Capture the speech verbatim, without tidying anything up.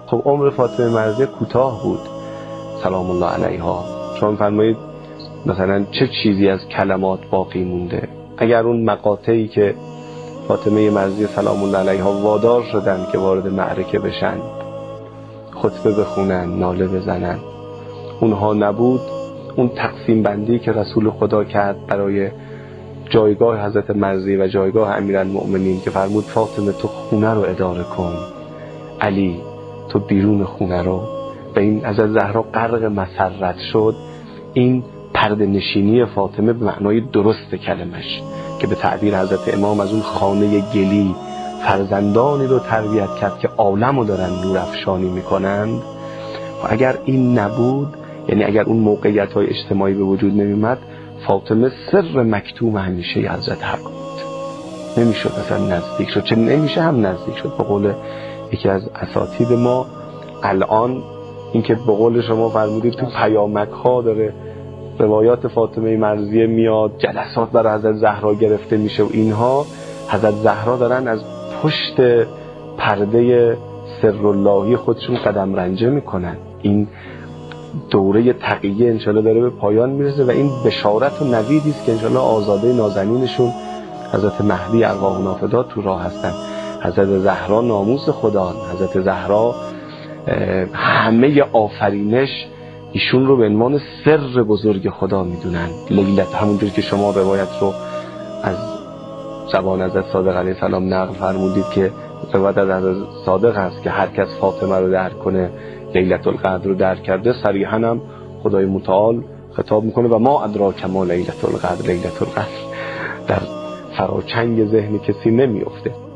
خب عمر فاطمه مرضیه کوتاه بود سلام الله علیها. شما فرمایید مثلا چه چیزی از کلمات باقی مونده؟ اگر اون مقاطعی که فاطمه مرضیه سلام الله علیها وادار شدن که وارد معرکه بشن، خطبه بخونن، ناله بزنن، اونها نبود، اون تقسیم بندی که رسول خدا کرد برای جایگاه حضرت مرضیه و جایگاه امیرالمؤمنین که فرمود فاطمه تو خونه رو اداره کن، علی تو بیرون خونه رو، و این حضرت زهرا غرق مسرت شد، این پرده نشینی فاطمه به معنای درست کلمش که به تعبیر حضرت امام از اون خانه گلی فرزندانی رو تربیت کرد که عالم رو دارن نور افشانی میکنند. و اگر این نبود، یعنی اگر اون موقعیت های اجتماعی به وجود نمیمد، فاطمه سر مکتوم همیشه حضرت حق بود، نمیشد اصلا نزدیک شد، چه نمیشه هم نزدیک شد. به قول یکی از اساتید ما الان اینکه به قول شما فرمودید تو پیامک ها داره روایات فاطمه مرضیه میاد، جلسات برای حضرت زهرا گرفته میشه و اینها، حضرت زهرا دارن از پشت پرده سراللهی خودشون قدم رنجه میکنن. این دوره تقیه انشالله داره به پایان میرسه و این بشارت و نویدی است که انشالله آزاده نازنینشون حضرت مهدی ارواح نافدات تو راه هستن. حضرت زهرا ناموس خدا، حضرت زهرا همه آفرینش ایشون رو به عنوان سر بزرگ خدا میدونن. لیلت، همونجور که شما روایت رو از زبان حضرت صادق علیه السلام نقل فرمودید که روایت از حضرت صادق هست که هر کس فاطمه رو درک کنه لیلت القدر رو درک کرده. صریحاً هم خدای متعال خطاب میکنه و ما ادراک ما لیلت القدر، لیلت القدر در فراچنگ ذهن کسی نمیفته.